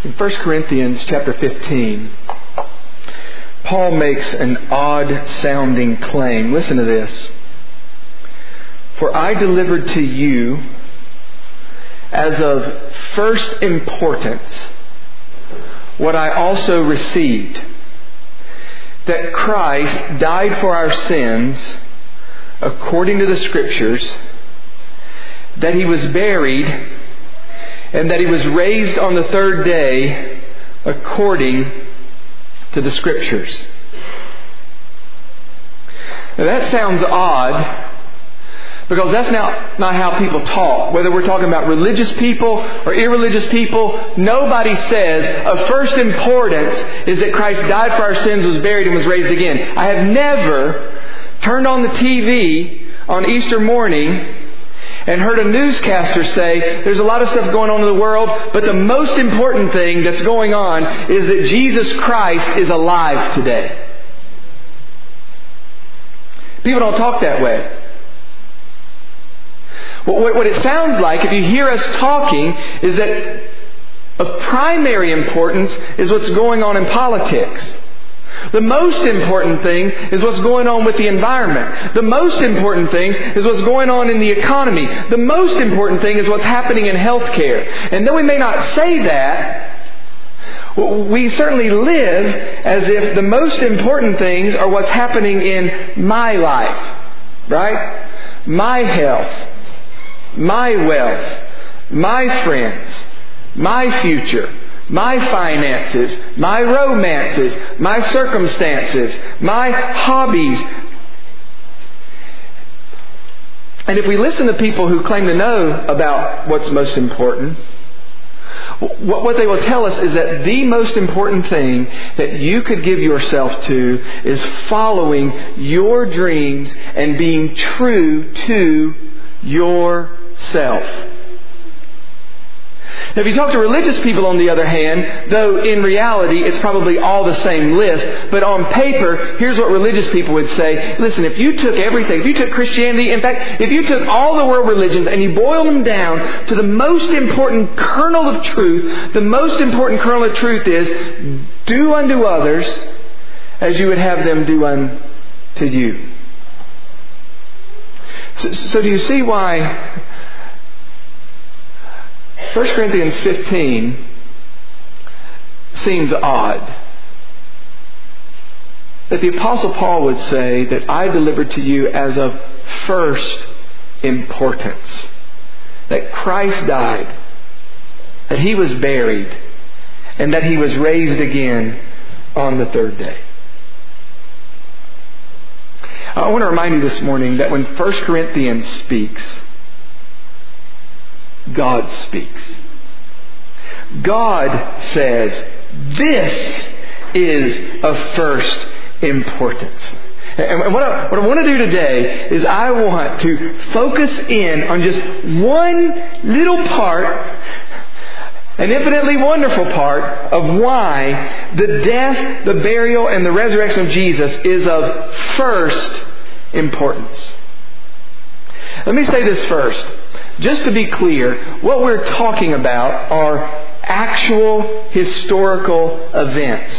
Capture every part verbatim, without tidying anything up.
In First Corinthians chapter fifteen, Paul makes an odd-sounding claim. Listen to this. For I delivered to you as of first importance what I also received, that Christ died for our sins according to the Scriptures, that He was buried, and that He was raised on the third day according to the Scriptures. Now that sounds odd, because that's not, not how people talk. Whether we're talking about religious people or irreligious people, nobody says of first importance is that Christ died for our sins, was buried, and was raised again. I have never turned on the T V on Easter morning and heard a newscaster say, there's a lot of stuff going on in the world, but the most important thing that's going on is that Jesus Christ is alive today. People don't talk that way. What it sounds like, if you hear us talking, is that of primary importance is what's going on in politics. The most important thing is what's going on with the environment. The most important thing is what's going on in the economy. The most important thing is what's happening in healthcare. And though we may not say that, we certainly live as if the most important things are what's happening in my life. Right? My health. My wealth. My friends. My future. My finances, my romances, my circumstances, my hobbies. And if we listen to people who claim to know about what's most important, what they will tell us is that the most important thing that you could give yourself to is following your dreams and being true to yourself. Now, if you talk to religious people, on the other hand, though in reality it's probably all the same list, but on paper, here's what religious people would say. Listen, if you took everything, if you took Christianity, in fact, if you took all the world religions and you boiled them down to the most important kernel of truth, the most important kernel of truth is, do unto others as you would have them do unto you. So, so do you see why First Corinthians fifteen seems odd? That the Apostle Paul would say that I delivered to you as of first importance. That Christ died, that He was buried, and that He was raised again on the third day. I want to remind you this morning that when First Corinthians speaks, God speaks. God says, this is of first importance. And what I, what I want to do today is I want to focus in on just one little part, an infinitely wonderful part, of why the death, the burial, and the resurrection of Jesus is of first importance. Let me say this first. Just to be clear, what we're talking about are actual historical events.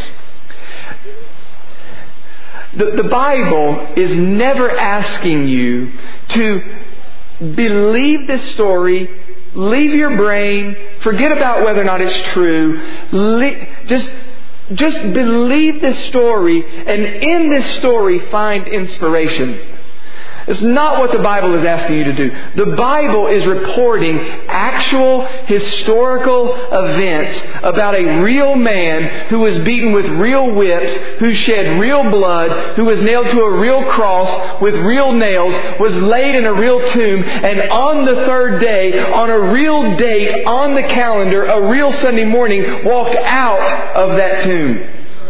The, the Bible is never asking you to believe this story, leave your brain, forget about whether or not it's true, le- just, just believe this story, and in this story find inspiration. It's not what the Bible is asking you to do. The Bible is reporting actual historical events about a real man who was beaten with real whips, who shed real blood, who was nailed to a real cross with real nails, was laid in a real tomb, and on the third day, on a real date, on the calendar, a real Sunday morning, walked out of that tomb.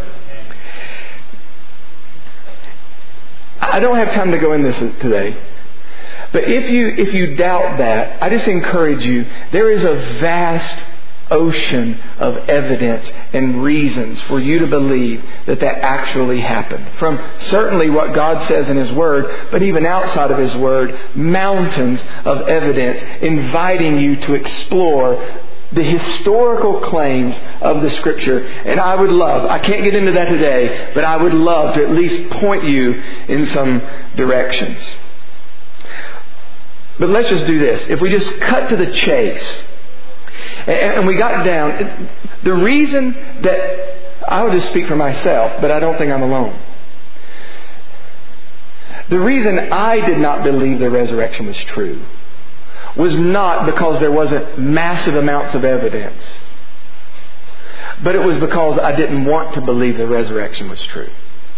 I don't have time to go into this today. But if you if you doubt that, I just encourage you, there is a vast ocean of evidence and reasons for you to believe that that actually happened. From certainly what God says in His Word, but even outside of His Word, mountains of evidence inviting you to explore the historical claims of the Scripture. And I would love, I can't get into that today, but I would love to at least point you in some directions. But let's just do this. If we just cut to the chase, and we got down, the reason that, I would just speak for myself, but I don't think I'm alone. The reason I did not believe the resurrection was true was not because there wasn't massive amounts of evidence, but it was because I didn't want to believe the resurrection was true.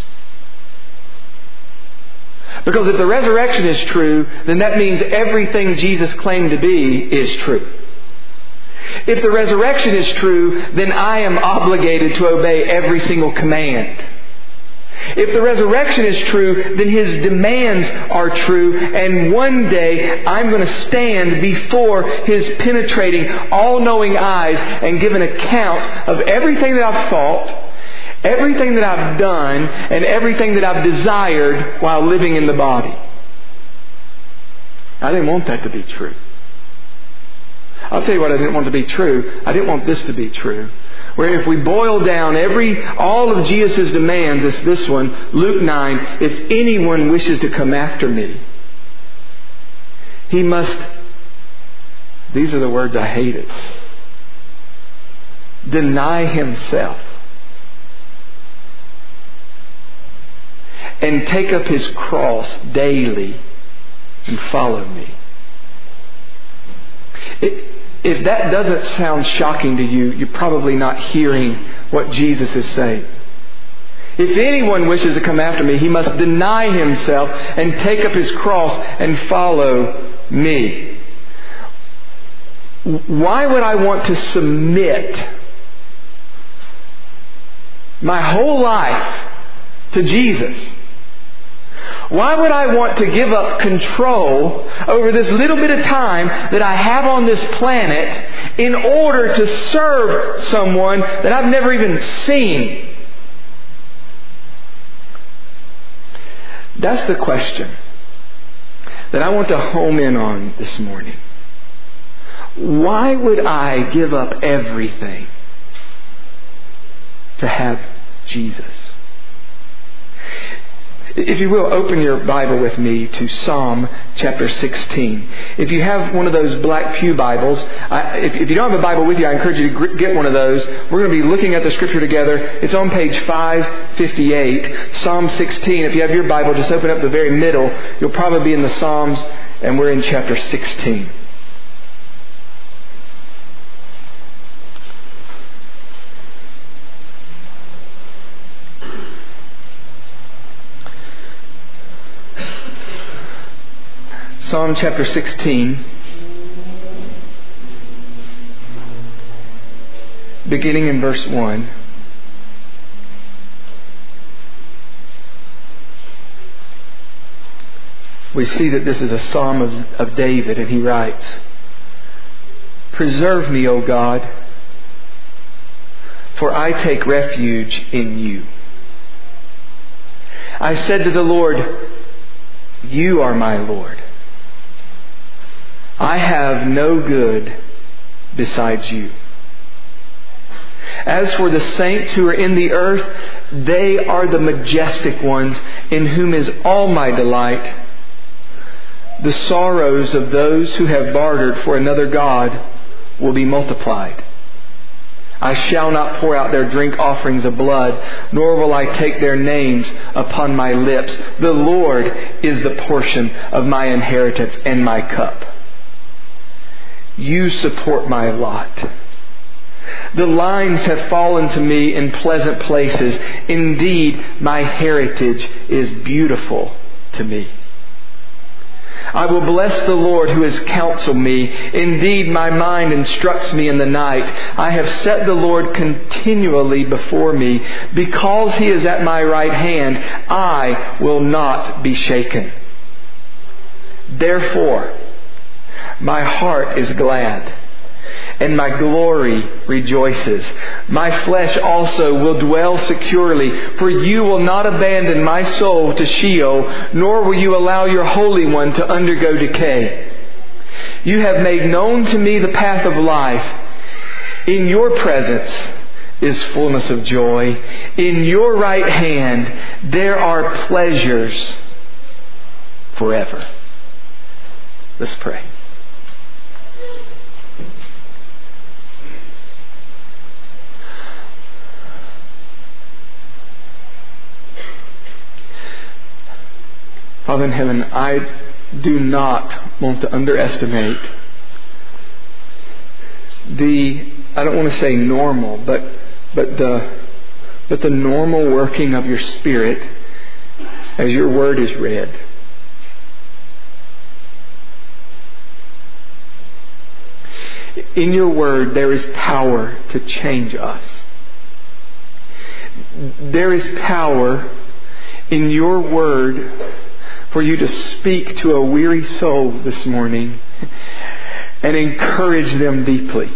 Because if the resurrection is true, then that means everything Jesus claimed to be is true. If the resurrection is true, then I am obligated to obey every single command. If the resurrection is true, then His demands are true, and one day I'm going to stand before His penetrating, all-knowing eyes and give an account of everything that I've thought, everything that I've done, and everything that I've desired while living in the body. I didn't want that to be true. I'll tell you what I didn't want to be true. I didn't want this to be true. Where if we boil down every all of Jesus' demands, it's this one, Luke nine, if anyone wishes to come after me, he must, these are the words I hated, deny himself and take up his cross daily and follow me. It, If that doesn't sound shocking to you, you're probably not hearing what Jesus is saying. If anyone wishes to come after me, he must deny himself and take up his cross and follow me. Why would I want to submit my whole life to Jesus? Why would I want to give up control over this little bit of time that I have on this planet in order to serve someone that I've never even seen? That's the question that I want to home in on this morning. Why would I give up everything to have Jesus? If you will, open your Bible with me to Psalm chapter sixteen. If you have one of those black pew Bibles, I, if, if you don't have a Bible with you, I encourage you to get one of those. We're going to be looking at the Scripture together. It's on page five fifty-eight, Psalm sixteen. If you have your Bible, just open up the very middle. You'll probably be in the Psalms, and we're in chapter sixteen. Psalm chapter sixteen, beginning in verse one. We see that this is a psalm of, of David, and he writes, "Preserve me, O God, for I take refuge in you. I said to the Lord, you are my Lord. I have no good besides you. As for the saints who are in the earth, they are the majestic ones in whom is all my delight. The sorrows of those who have bartered for another God will be multiplied. I shall not pour out their drink offerings of blood, nor will I take their names upon my lips. The Lord is the portion of my inheritance and my cup. You support my lot. The lines have fallen to me in pleasant places. Indeed, my heritage is beautiful to me. I will bless the Lord who has counseled me. Indeed, my mind instructs me in the night. I have set the Lord continually before me. Because He is at my right hand, I will not be shaken. Therefore, my heart is glad, and my glory rejoices. My flesh also will dwell securely, for you will not abandon my soul to Sheol, nor will you allow your Holy One to undergo decay. You have made known to me the path of life. In your presence is fullness of joy. In your right hand there are pleasures forever. Let's pray. Father in heaven, I do not want to underestimate the, I don't want to say normal, but but the but the normal working of your Spirit as your Word is read. In your Word there is power to change us. There is power in your Word for you to speak to a weary soul this morning and encourage them deeply.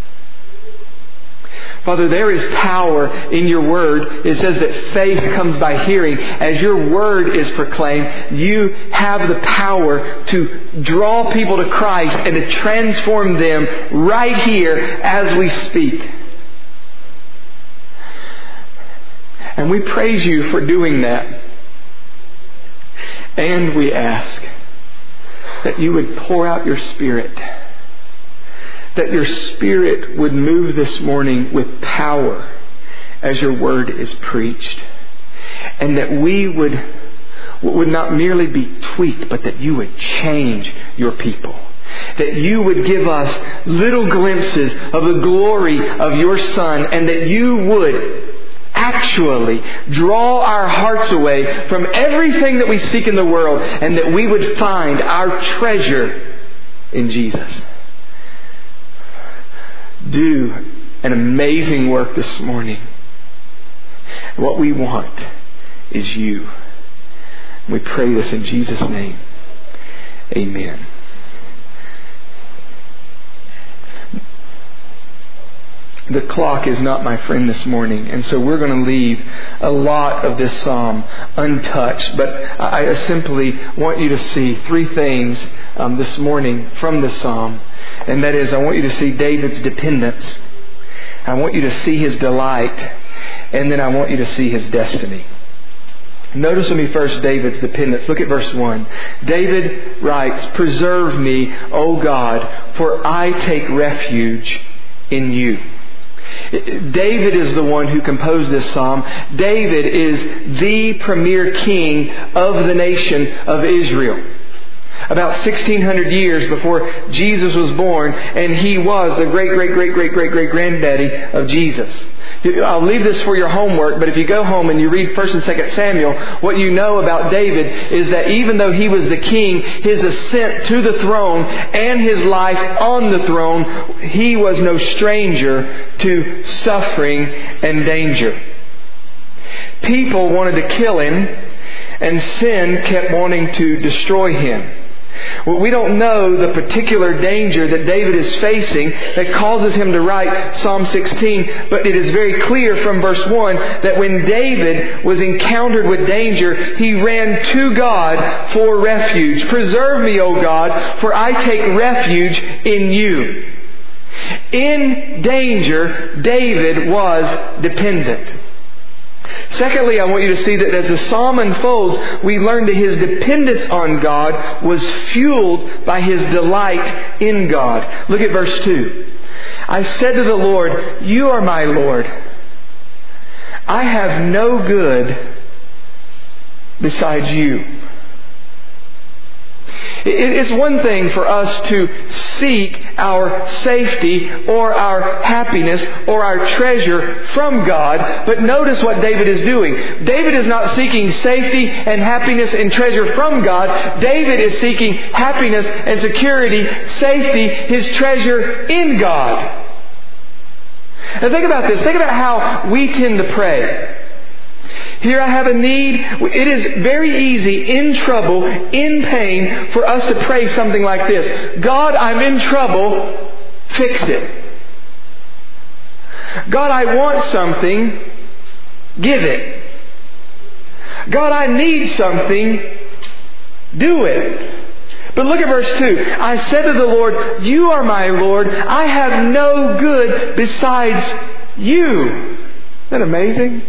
Father, there is power in your Word. It says that faith comes by hearing. As your Word is proclaimed, you have the power to draw people to Christ and to transform them right here as we speak. And we praise you for doing that. And we ask that you would pour out your Spirit. That your Spirit would move this morning with power as your Word is preached. And that we would, would not merely be tweaked, but that you would change your people. That you would give us little glimpses of the glory of your Son, and that you would actually draw our hearts away from everything that we seek in the world, and that we would find our treasure in Jesus. Do an amazing work this morning. What we want is you. We pray this in Jesus' name. Amen. The clock is not my friend this morning, and so we're going to leave a lot of this psalm untouched. But I simply want you to see three things um, this morning from this psalm. And that is, I want you to see David's dependence. I want you to see his delight. And then I want you to see his destiny. Notice with me first David's dependence. Look at verse one. David writes, "Preserve me, O God, for I take refuge in you." David is the one who composed this psalm. David is the premier king of the nation of Israel. About sixteen hundred years before Jesus was born, and he was the great, great, great, great, great, great granddaddy of Jesus. I'll leave this for your homework, but if you go home and you read First and Second Samuel, what you know about David is that even though he was the king, his ascent to the throne and his life on the throne, he was no stranger to suffering and danger. People wanted to kill him, and sin kept wanting to destroy him. Well, we don't know the particular danger that David is facing that causes him to write Psalm sixteen, but it is very clear from verse one that when David was encountered with danger, he ran to God for refuge. "Preserve me, O God, for I take refuge in you." In danger, David was dependent. Secondly, I want you to see that as the psalm unfolds, we learn that his dependence on God was fueled by his delight in God. Look at verse two. "I said to the Lord, you are my Lord. I have no good besides you." It's one thing for us to seek our safety or our happiness or our treasure from God, but notice what David is doing. David is not seeking safety and happiness and treasure from God. David is seeking happiness and security, safety, his treasure in God. Now think about this. Think about how we tend to pray. Here I have a need. It is very easy, in trouble, in pain, for us to pray something like this: "God, I'm in trouble. Fix it." "God, I want something. Give it." "God, I need something. Do it." But look at verse two. I said to the Lord, you are my Lord. I have no good besides you. Isn't that amazing?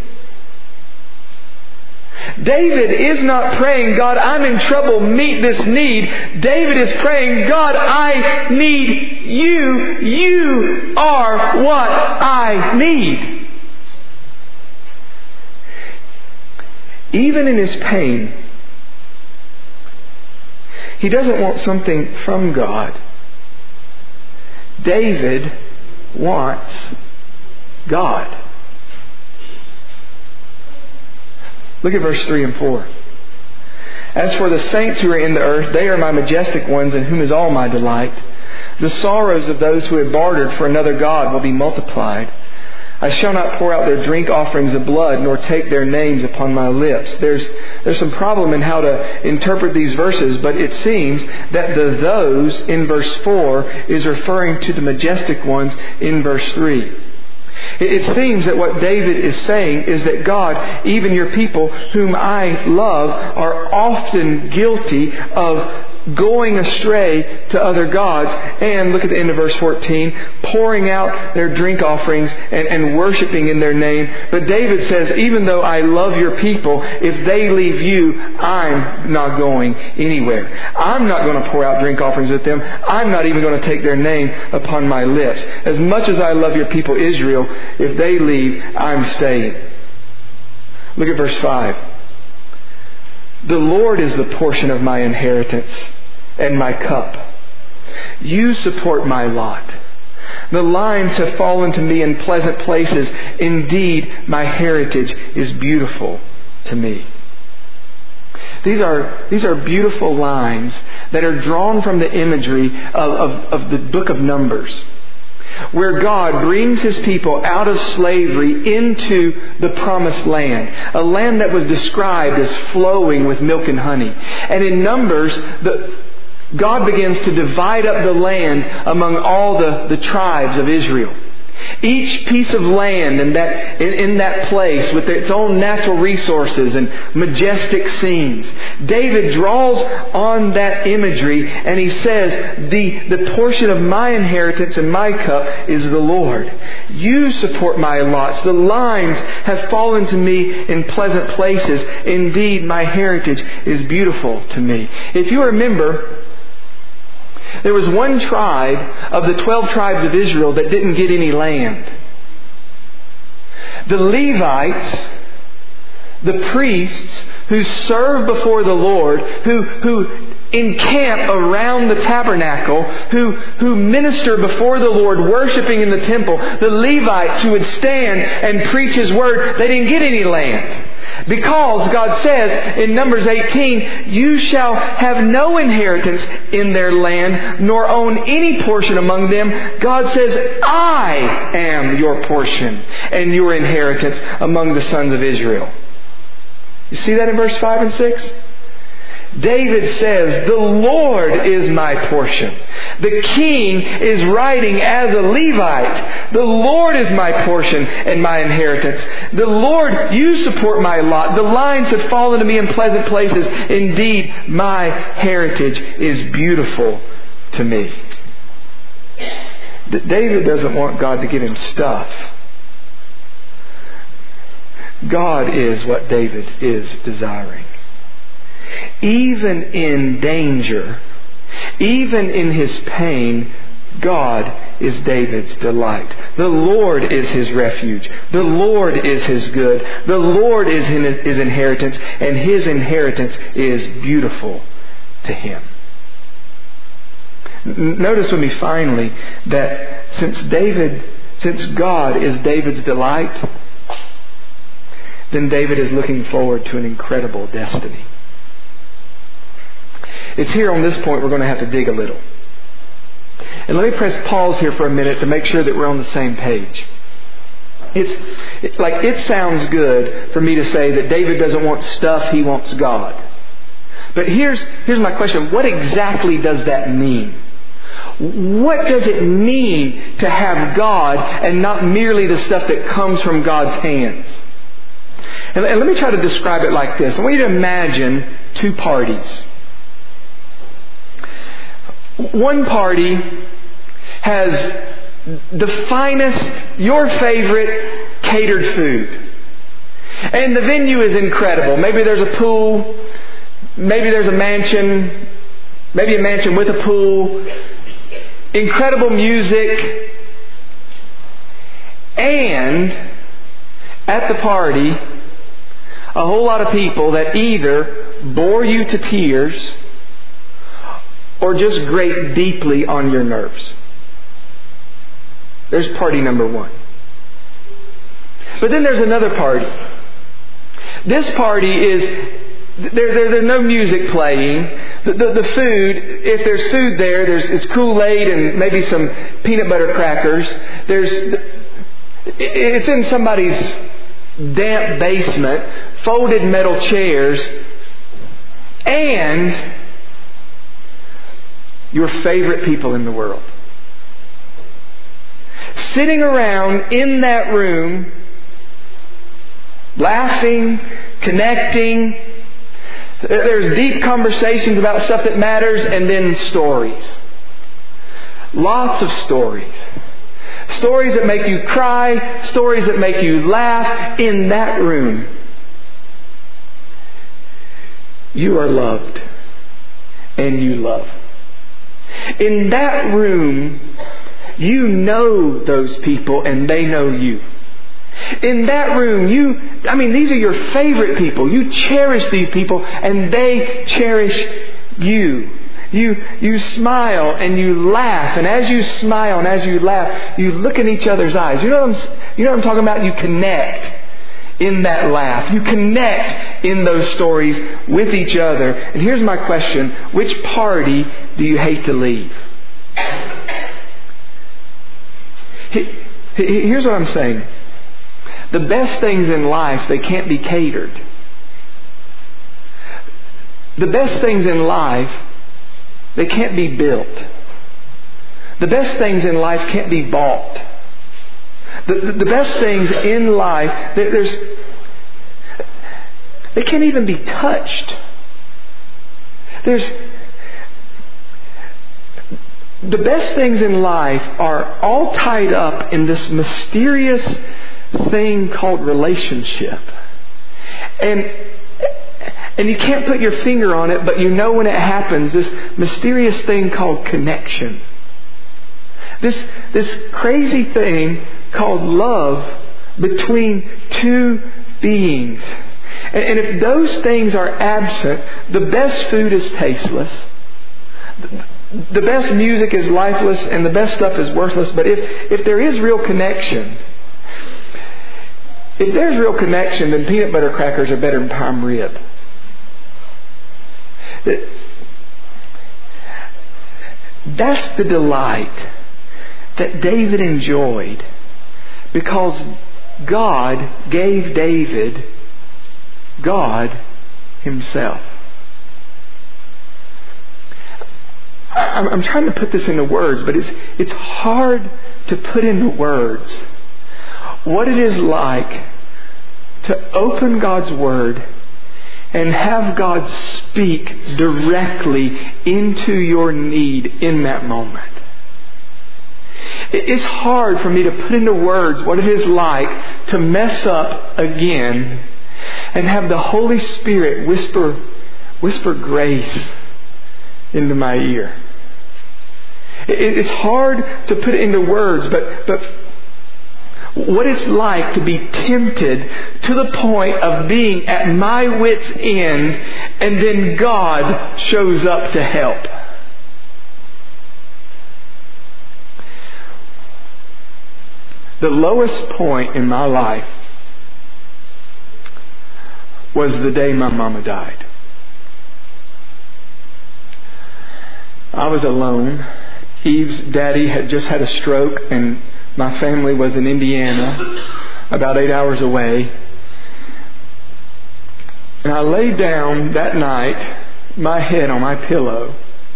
David is not praying, God, I'm in trouble, meet this need. David is praying, God, I need you. You are what I need. Even in his pain, he doesn't want something from God. David wants God. Look at verse three and four. As for the saints who are in the earth, they are my majestic ones, in whom is all my delight. The sorrows of those who have bartered for another god will be multiplied. I shall not pour out their drink offerings of blood, nor take their names upon my lips. There's there's some problem in how to interpret these verses, but it seems that the those in verse four is referring to the majestic ones in verse three. It seems that what David is saying is that God, even your people whom I love, are often guilty of going astray to other gods. And look at the end of verse fourteen, pouring out their drink offerings and, and worshiping in their name. But David says, even though I love your people, if they leave you, I'm not going anywhere. I'm not going to pour out drink offerings with them. I'm not even going to take their name upon my lips. As much as I love your people Israel, if they leave, I'm staying. Look at verse five. The Lord is the portion of my inheritance and my cup. You support my lot. The lines have fallen to me in pleasant places. Indeed, my heritage is beautiful to me. These are, these are beautiful lines that are drawn from the imagery of, of, of the book of Numbers, where God brings His people out of slavery into the promised land, a land that was described as flowing with milk and honey. And in Numbers, the, God begins to divide up the land among all the, the tribes of Israel. Each piece of land in that, in, in that place with its own natural resources and majestic scenes. David draws on that imagery and he says, the, the portion of my inheritance and my cup is the Lord. You support my lots. The lines have fallen to me in pleasant places. Indeed, my heritage is beautiful to me. If you remember, there was one tribe of the twelve tribes of Israel that didn't get any land. The Levites, the priests who serve before the Lord, who, who encamp around the tabernacle, who, who minister before the Lord, worshiping in the temple, the Levites who would stand and preach His word, they didn't get any land. Because God says in Numbers eighteen, you shall have no inheritance in their land, nor own any portion among them. God says, I am your portion and your inheritance among the sons of Israel. You see that in verse five and six? David says, the Lord is my portion. The king is writing as a Levite. The Lord is my portion and my inheritance. The Lord, you support my lot. The lines have fallen to me in pleasant places. Indeed, my heritage is beautiful to me. David doesn't want God to give him stuff. God is what David is desiring. Even in danger, even in his pain, God is David's delight. The Lord is his refuge. The Lord is his good. The Lord is his inheritance, and his inheritance is beautiful to him. Notice with me finally that since David, since God is David's delight, then David is looking forward to an incredible destiny. It's here on this point we're going to have to dig a little. And let me press pause here for a minute to make sure that we're on the same page. It's like it sounds good for me to say that David doesn't want stuff, he wants God. But here's, here's my question. What exactly does that mean? What does it mean to have God and not merely the stuff that comes from God's hands? And, and let me try to describe it like this. I want you to imagine two parties. One party has the finest, your favorite catered food. And the venue is incredible. Maybe there's a pool. Maybe there's a mansion. Maybe a mansion with a pool. Incredible music. And at the party, a whole lot of people that either bore you to tears or just grate deeply on your nerves. There's party number one. But then there's another party. This party is, there, there, there's no music playing. The, the, the food, if there's food there, there's it's Kool-Aid and maybe some peanut butter crackers. There's, it's in somebody's damp basement, folded metal chairs, and your favorite people in the world. Sitting around in that room, laughing, connecting. There's deep conversations about stuff that matters, and then stories. Lots of stories. Stories that make you cry, stories that make you laugh in that room. You are loved, and you love. In that room, you know those people and they know you. In that room, you, I mean, these are your favorite people. You cherish these people and they cherish you. You, you smile and you laugh. And as you smile and as you laugh, you look in each other's eyes. You know what I'm, you know what I'm talking about? You connect in that laugh. You connect in those stories with each other. And here's my question. Which party do you hate to leave? Here's what I'm saying. The best things in life, they can't be catered. The best things in life, they can't be built. The best things in life can't be bought. The, the, the best things in life, there's, they can't even be touched. There's The best things in life are all tied up in this mysterious thing called relationship. And and you can't put your finger on it, but you know when it happens, this mysterious thing called connection. This this crazy thing called love between two beings. And, and if those things are absent, the best food is tasteless. The best music is lifeless and the best stuff is worthless. But if, if there is real connection, if there's real connection, then peanut butter crackers are better than prime rib. That's the delight that David enjoyed because God gave David God Himself. I'm trying to put this into words, but it's it's hard to put into words what it is like to open God's Word and have God speak directly into your need in that moment. It's hard for me to put into words what it is like to mess up again and have the Holy Spirit whisper, whisper grace into my ear. It's hard to put it into words, but but what it's like to be tempted to the point of being at my wit's end, and then God shows up to help. The lowest point in my life was the day my mama died. I was alone. Eve's daddy had just had a stroke and my family was in Indiana, about eight hours away. And I laid down that night, my head on my pillow,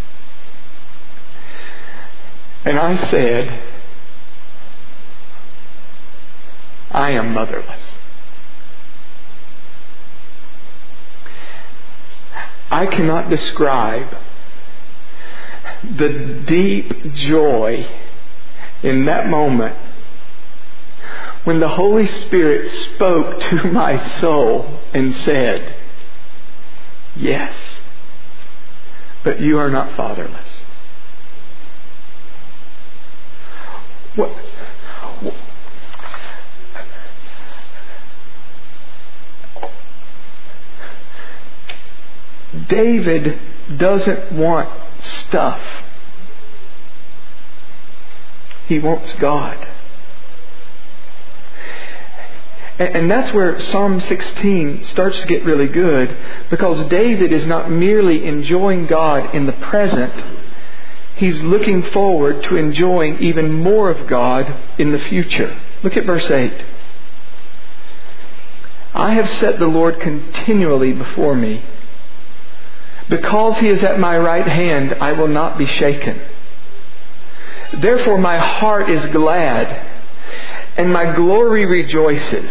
and I said, I am motherless. I cannot describe the deep joy in that moment when the Holy Spirit spoke to my soul and said, yes, but you are not fatherless. What? what David doesn't want stuff. He wants God. And that's where Psalm sixteen starts to get really good, because David is not merely enjoying God in the present, he's looking forward to enjoying even more of God in the future. Look at verse eight. I have set the Lord continually before me. Because He is at my right hand, I will not be shaken. Therefore my heart is glad, and my glory rejoices.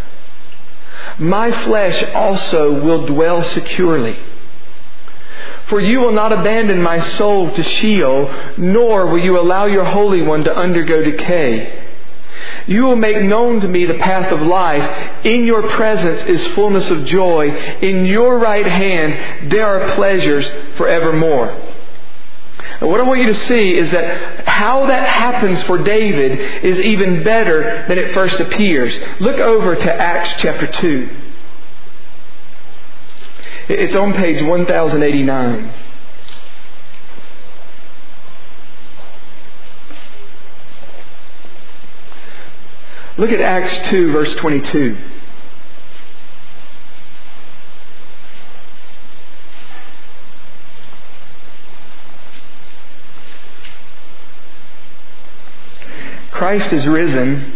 My flesh also will dwell securely. For you will not abandon my soul to Sheol, nor will you allow your Holy One to undergo decay. You will make known to me the path of life. In your presence is fullness of joy. In your right hand there are pleasures forevermore. And what I want you to see is that how that happens for David is even better than it first appears. Look over to Acts chapter two. It's on page one thousand eighty-nine. Look at Acts two, verse twenty-two. Christ is risen,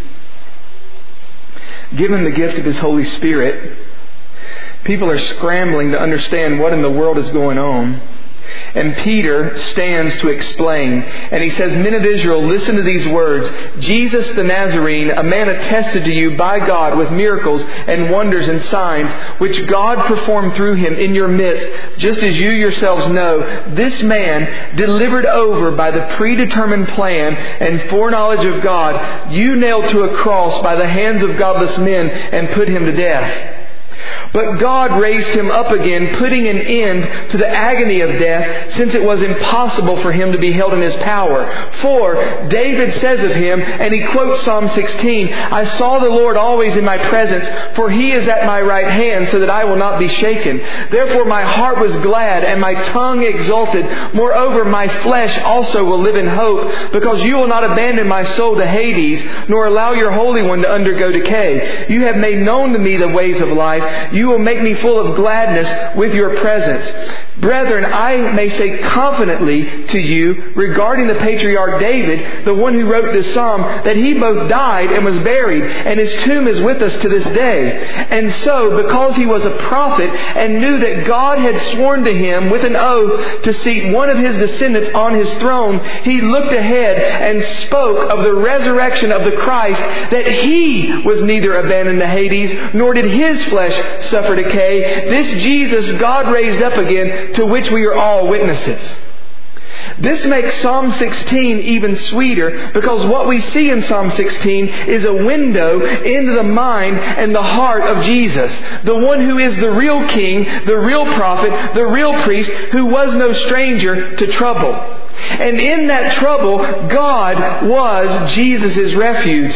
given the gift of His Holy Spirit. People are scrambling to understand what in the world is going on. And Peter stands to explain. And he says, Men of Israel, listen to these words. Jesus the Nazarene, a man attested to you by God with miracles and wonders and signs, which God performed through Him in your midst, just as you yourselves know. This man, delivered over by the predetermined plan and foreknowledge of God, you nailed to a cross by the hands of godless men and put Him to death. But God raised Him up again, putting an end to the agony of death, since it was impossible for Him to be held in His power. For David says of Him, and he quotes Psalm sixteen, I saw the Lord always in my presence, for He is at my right hand, so that I will not be shaken. Therefore my heart was glad, and my tongue exulted. Moreover, my flesh also will live in hope, because you will not abandon my soul to Hades, nor allow your Holy One to undergo decay. You have made known to me the ways of life. You will make me full of gladness with your presence. Brethren, I may say confidently to you regarding the patriarch David, the one who wrote this psalm, that he both died and was buried, and his tomb is with us to this day. And so, because he was a prophet and knew that God had sworn to him with an oath to seat one of his descendants on his throne, he looked ahead and spoke of the resurrection of the Christ, that He was neither abandoned to Hades, nor did His flesh suffer decay. This Jesus God raised up again, to which we are all witnesses. This makes Psalm sixteen even sweeter, because what we see in Psalm sixteen is a window into the mind and the heart of Jesus, the one who is the real King, the real prophet, the real priest, who was no stranger to trouble. And in that trouble, God was Jesus' refuge.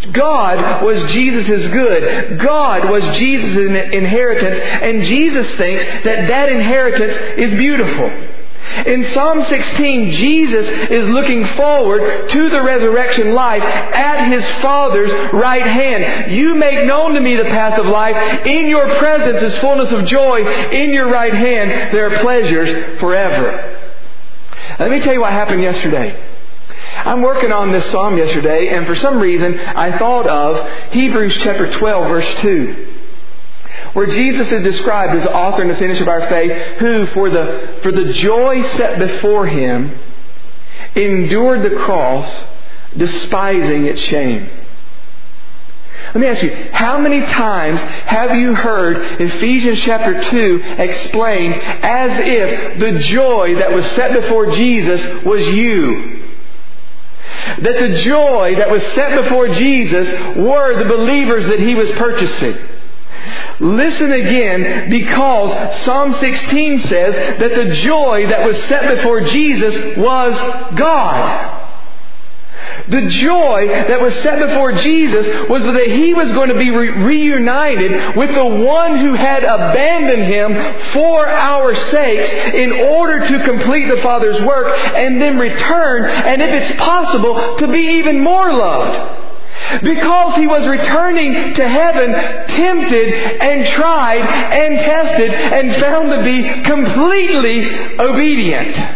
God was Jesus' good. God was Jesus' inheritance. And Jesus thinks that that inheritance is beautiful. In Psalm sixteen, Jesus is looking forward to the resurrection life at His Father's right hand. You make known to me the path of life. In your presence is fullness of joy. In your right hand there are pleasures forever. Let me tell you what happened yesterday. I'm working on this psalm yesterday, and for some reason I thought of Hebrews chapter twelve, verse two. Where Jesus is described as the author and the finisher of our faith, who for the, for the joy set before Him endured the cross, despising its shame. Let me ask you, how many times have you heard Ephesians chapter two explained as if the joy that was set before Jesus was you? That the joy that was set before Jesus were the believers that He was purchasing. Listen again, because Psalm sixteen says that the joy that was set before Jesus was God. The joy that was set before Jesus was that He was going to be re- reunited with the one who had abandoned Him for our sakes in order to complete the Father's work and then return, and if it's possible, to be even more loved. Because He was returning to heaven tempted and tried and tested and found to be completely obedient.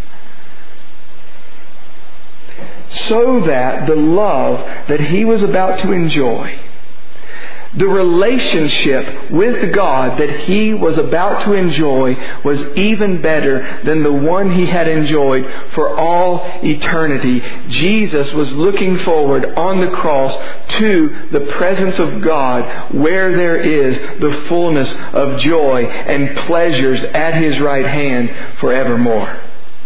So that the love that He was about to enjoy, the relationship with God that He was about to enjoy, was even better than the one He had enjoyed for all eternity. Jesus was looking forward on the cross to the presence of God, where there is the fullness of joy and pleasures at His right hand forevermore.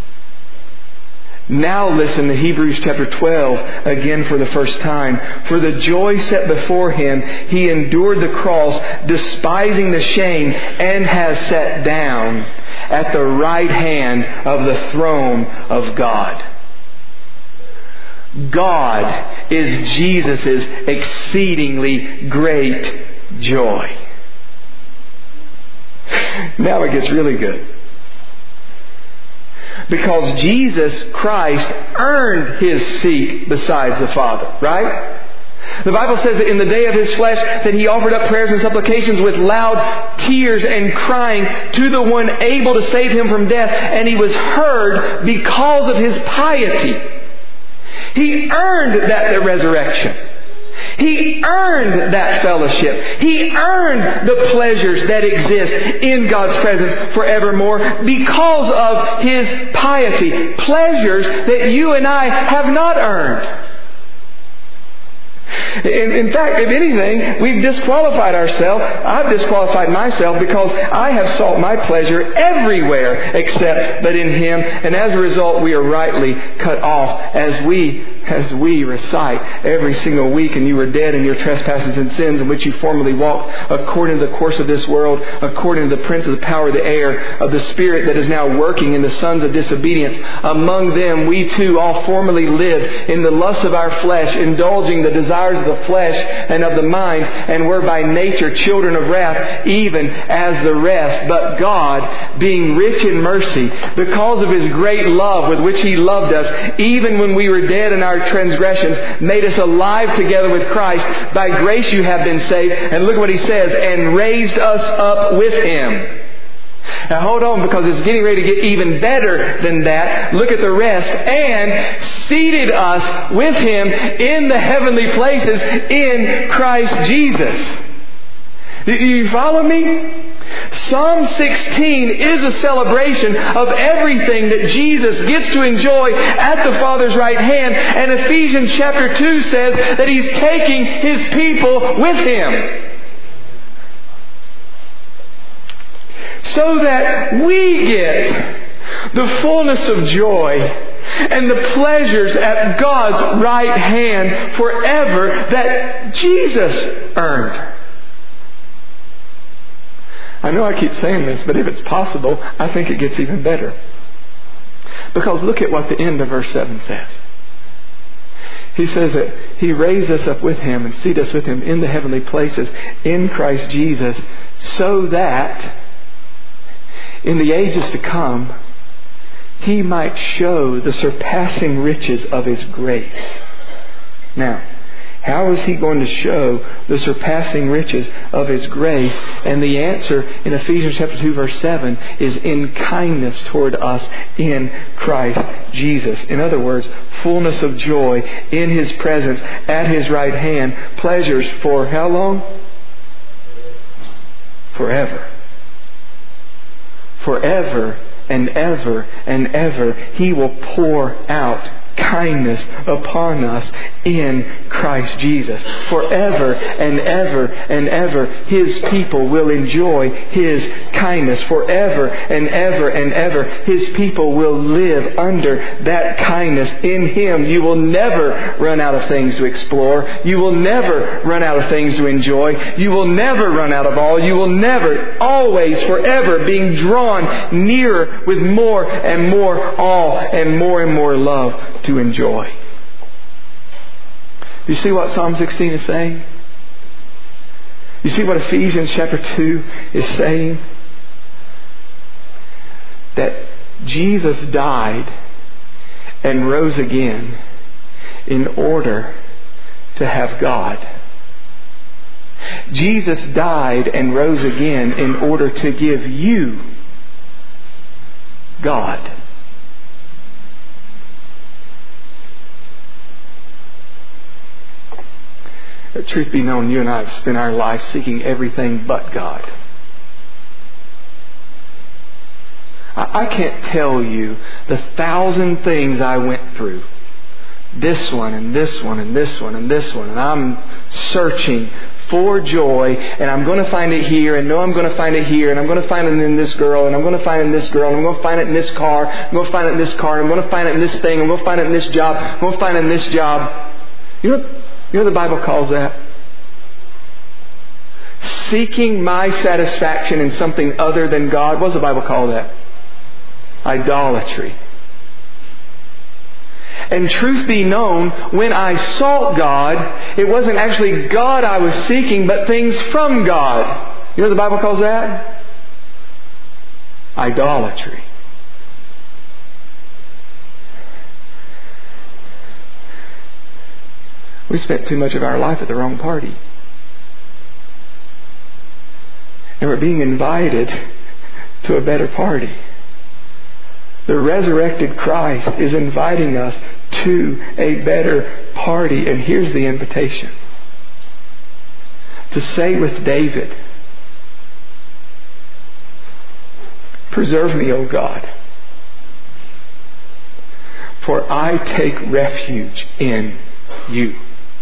Now listen to Hebrews chapter twelve again for the first time. For the joy set before Him, He endured the cross, despising the shame, and has sat down at the right hand of the throne of God. God is Jesus' exceedingly great joy. Now it gets really good. Because Jesus Christ earned His seat besides the Father, right? The Bible says that in the day of His flesh that He offered up prayers and supplications with loud tears and crying to the one able to save Him from death, and He was heard because of His piety. He earned that resurrection. He earned that fellowship. He earned the pleasures that exist in God's presence forevermore because of His piety. Pleasures that you and I have not earned. In, in fact, if anything, we've disqualified ourselves. I've disqualified myself because I have sought my pleasure everywhere except but in Him. And as a result, we are rightly cut off as we as we recite every single week. And you were dead in your trespasses and sins in which you formerly walked according to the course of this world, according to the prince of the power of the air, of the spirit that is now working in the sons of disobedience. Among them we too all formerly lived in the lusts of our flesh, indulging the desires of the flesh and of the mind, and were by nature children of wrath, even as the rest. But God, being rich in mercy, because of His great love with which He loved us, even when we were dead in our transgressions, made us alive together with Christ. By grace you have been saved. And look what He says, and raised us up with Him. Now hold on, because it's getting ready to get even better than that. Look at the rest. And seated us with Him in the heavenly places in Christ Jesus. Do you follow me? Psalm sixteen is a celebration of everything that Jesus gets to enjoy at the Father's right hand. And Ephesians chapter two says that He's taking His people with Him. So that we get the fullness of joy and the pleasures at God's right hand forever that Jesus earned. I know I keep saying this, but if it's possible, I think it gets even better. Because look at what the end of verse seven says. He says that He raised us up with Him and seated us with Him in the heavenly places in Christ Jesus, so that in the ages to come, He might show the surpassing riches of His grace. Now, how is He going to show the surpassing riches of His grace? And the answer in Ephesians chapter two verse seven is in kindness toward us in Christ Jesus. In other words, fullness of joy in His presence at His right hand. Pleasures for how long? Forever. Forever and ever and ever He will pour out kindness upon us in Christ Jesus. Forever and ever and ever, His people will enjoy His kindness. Forever and ever and ever, His people will live under that kindness. In Him, you will never run out of things to explore. You will never run out of things to enjoy. You will never run out of all. You will never, always, forever, being drawn nearer with more and more awe and more and more love to enjoy. You see what Psalm sixteen is saying? You see what Ephesians chapter two is saying? That Jesus died and rose again in order to have God. Jesus died and rose again in order to give you God. But truth be known, you and I have spent our life seeking everything but God. I can't tell you the thousand things I went through. This one and this one and this one and this one. And I'm searching for joy, and I'm going to find it here, and no, I'm going to find it here, and I'm going to find it in this girl, and I'm going to find it in this girl, and I'm going to find it in this car, I'm going to find it in this car, and I'm going to find it in this thing, I'm going to find it in this job, I'm going to find it in this job. You know, you know what the Bible calls that? Seeking my satisfaction in something other than God. What does the Bible call that? Idolatry. And truth be known, when I sought God, it wasn't actually God I was seeking, but things from God. You know what the Bible calls that? Idolatry. We spent too much of our life at the wrong party. And we're being invited to a better party. The resurrected Christ is inviting us to a better party. And here's the invitation. To say with David, "Preserve me, O God, for I take refuge in you."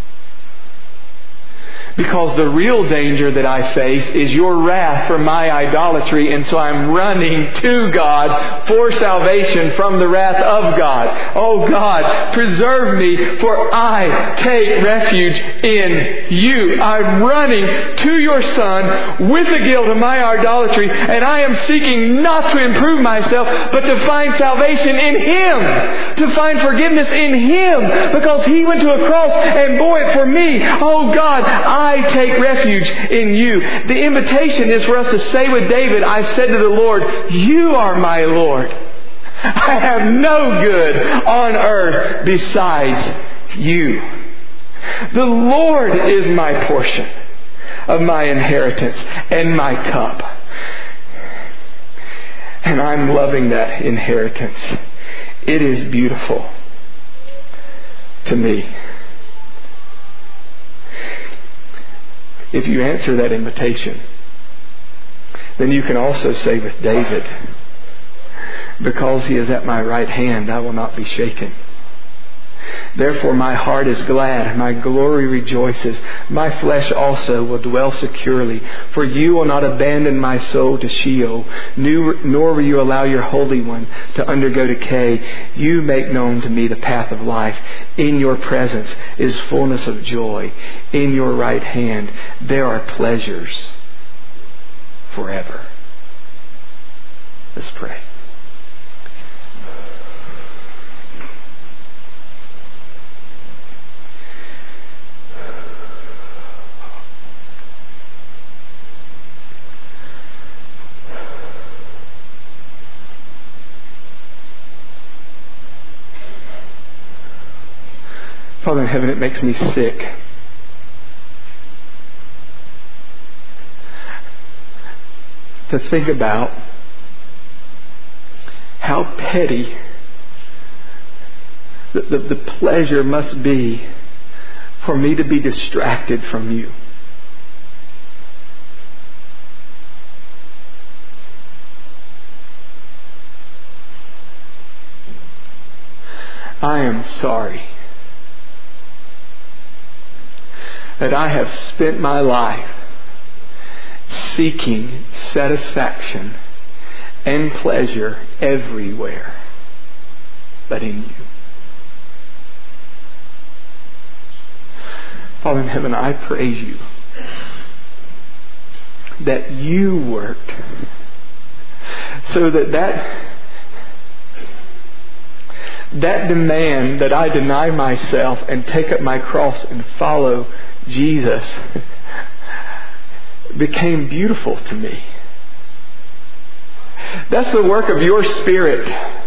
Because the real danger that I face is your wrath for my idolatry, and so I'm running to God for salvation from the wrath of God. Oh God, preserve me, for I take refuge in you. I'm running to your Son with the guilt of my idolatry, and I am seeking not to improve myself, but to find salvation in Him, to find forgiveness in Him, because He went to a cross and bore it for me. Oh God, I I take refuge in you. The invitation is for us to say with David, "I said to the Lord, you are my Lord. I have no good on earth besides you. The Lord is my portion of my inheritance and my cup." And I'm loving that inheritance. It is beautiful to me. If you answer that invitation, then you can also say with David, "Because He is at my right hand, I will not be shaken. Therefore my heart is glad, my glory rejoices. My flesh also will dwell securely. For you will not abandon my soul to Sheol, nor will you allow your Holy One to undergo decay. You make known to me the path of life. In your presence is fullness of joy. In your right hand there are pleasures forever." Let's pray. Father in heaven, it makes me sick to think about how petty the, the, the pleasure must be for me to be distracted from you. I am sorry that I have spent my life seeking satisfaction and pleasure everywhere but in you. Father in heaven, I praise you that you worked so that that that demand that I deny myself and take up my cross and follow Jesus became beautiful to me. That's the work of your Spirit.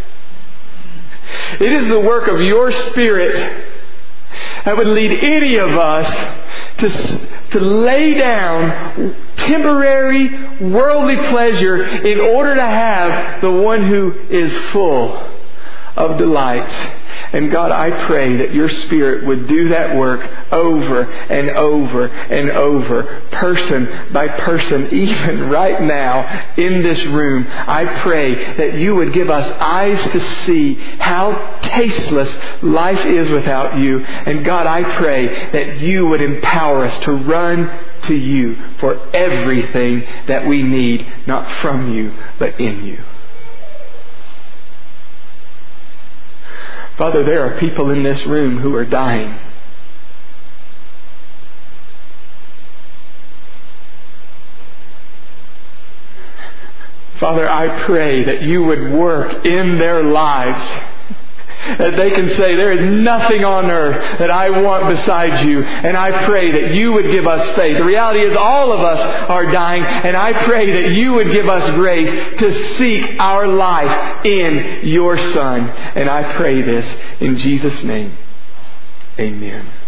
It is the work of your Spirit that would lead any of us to, to lay down temporary worldly pleasure in order to have the one who is full of delights. And God, I pray that your Spirit would do that work over and over and over, person by person, even right now in this room. I pray that you would give us eyes to see how tasteless life is without you. And God, I pray that you would empower us to run to you for everything that we need, not from you, but in you. Father, there are people in this room who are dying. Father, I pray that you would work in their lives, that they can say, there is nothing on earth that I want besides you. And I pray that you would give us faith. The reality is all of us are dying, and I pray that you would give us grace to seek our life in your Son. And I pray this in Jesus' name. Amen.